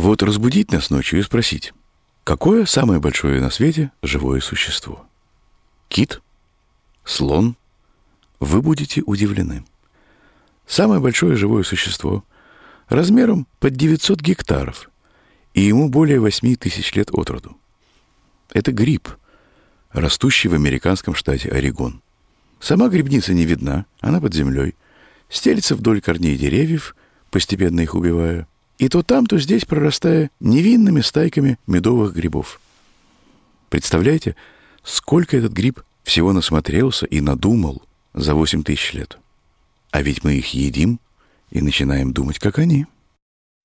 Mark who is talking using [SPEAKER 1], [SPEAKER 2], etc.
[SPEAKER 1] Вот разбудить нас ночью и спросить, какое самое большое на свете живое существо? Кит? Слон? Вы будете удивлены. Самое большое живое существо размером под 900 гектаров, и ему более 8000 лет от роду. Это гриб, растущий в американском штате Орегон. Сама грибница не видна, она под землей, стелется вдоль корней деревьев, постепенно их убивая, и то там, то здесь прорастая невинными стайками медовых грибов. Представляете, сколько этот гриб всего насмотрелся и надумал за 8000 лет? А ведь мы их едим и начинаем думать, как они.